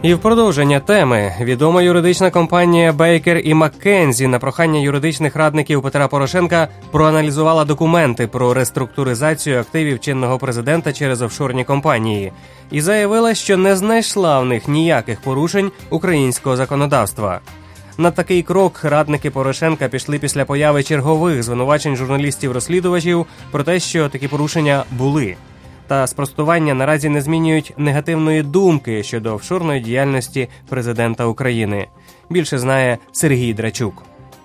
І в продовження теми відома юридична компанія Бейкер і Маккензі на прохання юридичних радників Петра Порошенка проаналізувала документи про реструктуризацію активів чинного президента через офшорні компанії і заявила, що не знайшла в них ніяких порушень українського законодавства. На такий крок радники Порошенка пішли після появи чергових звинувачень журналістів-розслідувачів про те, що такі порушення були. Та спростування наразі не змінюють негативної думки щодо офшорної діяльності президента України. Більше знає Сергій Драчук.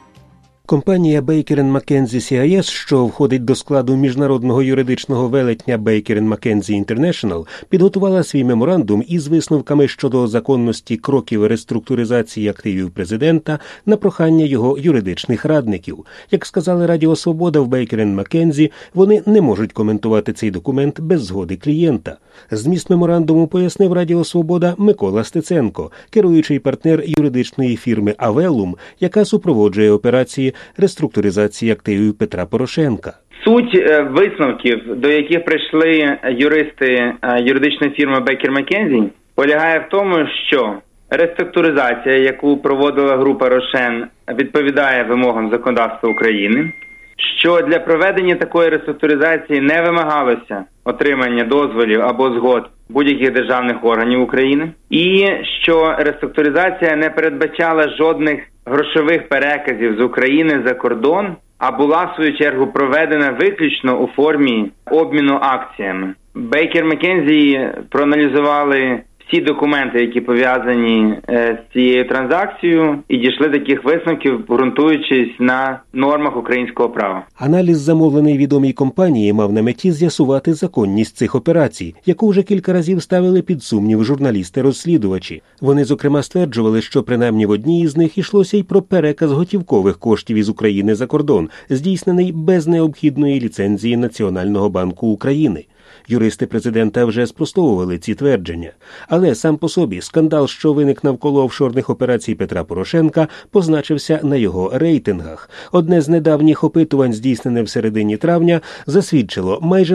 Компанія Baker & McKenzie CIS, що входить до складу міжнародного юридичного велетня Baker & McKenzie International, підготувала свій меморандум із висновками щодо законності кроків реструктуризації активів президента на прохання його юридичних радників. Як сказали Радіо Свобода в Baker & McKenzie, вони не можуть коментувати цей документ без згоди клієнта. Зміст меморандуму пояснив Радіо Свобода Микола Стеценко, керуючий партнер юридичної фірми «Авелум», яка супроводжує операції реструктуризації активів Петра Порошенка. Суть висновків, до яких прийшли юристи юридичної фірми Baker McKenzie, полягає в тому, що реструктуризація, яку проводила група Рошен, відповідає вимогам законодавства України, що для проведення такої реструктуризації не вимагалося отримання дозволів або згод будь-яких державних органів України, і що реструктуризація не передбачала жодних грошових переказів з України за кордон, а була, в свою чергу, проведена виключно у формі обміну акціями. Baker McKenzie проаналізували всі документи, які пов'язані з цією транзакцією, і дійшли таких висновків, ґрунтуючись на нормах українського права. Аналіз, замовлений відомій компанії, мав на меті з'ясувати законність цих операцій, яку вже кілька разів ставили під сумнів журналісти-розслідувачі. Вони, зокрема, стверджували, що принаймні в одній із них йшлося й про переказ готівкових коштів із України за кордон, здійснений без необхідної ліцензії Національного банку України. Юристи президента вже спростовували ці твердження. Але сам по собі скандал, що виник навколо офшорних операцій Петра Порошенка, позначився на його рейтингах. Одне з недавніх опитувань, здійснене в середині травня, засвідчило, майже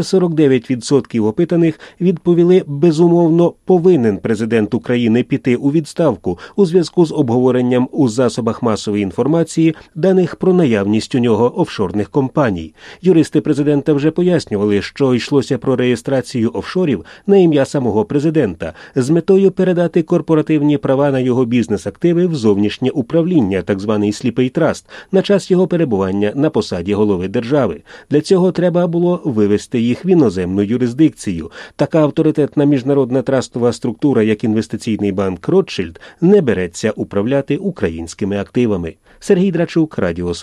49% опитаних відповіли «безумовно повинен президент України піти у відставку» у зв'язку з обговоренням у засобах масової інформації даних про наявність у нього офшорних компаній. Юристи президента вже пояснювали, що йшлося про реєстрацію офшорів на ім'я самого президента з метою передати корпоративні права на його бізнес-активи в зовнішнє управління, так званий сліпий траст, на час його перебування на посаді голови держави. Для цього треба було вивести їх в іноземну юрисдикцію. Така авторитетна міжнародна трастова структура, як інвестиційний банк Ротшильд, не береться управляти українськими активами. Сергій Драчук, Радіо Свобода.